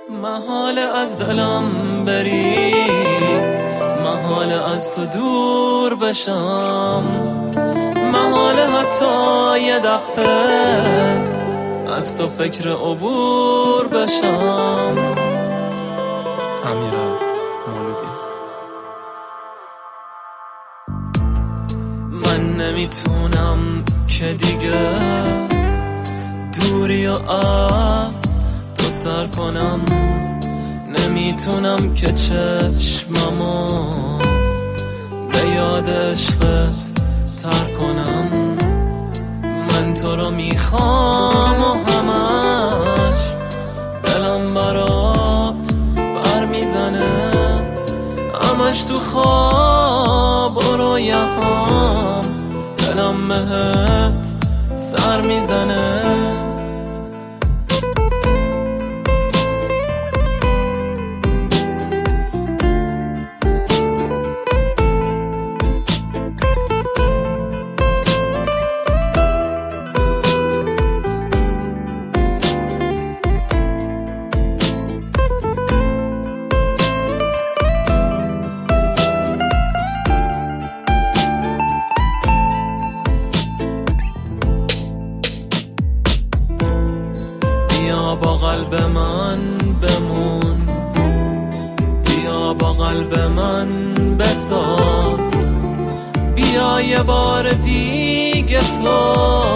محاله از دلم بری، محاله از تو دور بشم، محاله حتی یه دفعه از تو فکر عبور بشم. امیرعلی مولودی. من نمیتونم که دیگه دوری و از تو سر کنم، نمیتونم که چشممو به یاد عشقت تر کنم. من تو رو میخوام و همش دلم برات بر میزنه، همش تو خواب و رویاهام دلم بهت سر میزنه. بیا با قلب من بمون، بیا با قلب من بساز، بیا یه بار دیگه تو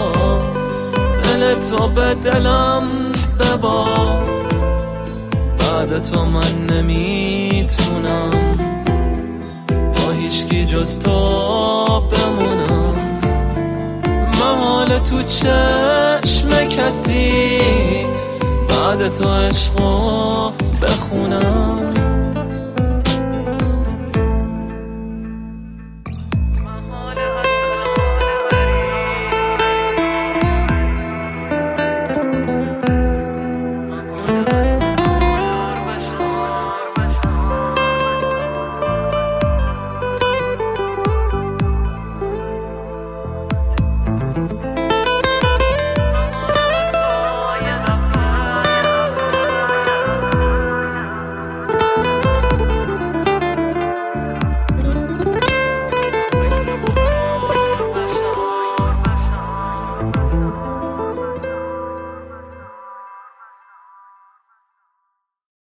دل تو به دلم بباز. بعد تو من نمیتونم با هیچکی جز تو بمونم. محال تو چشم کسی بعد تو عشقو بخونم.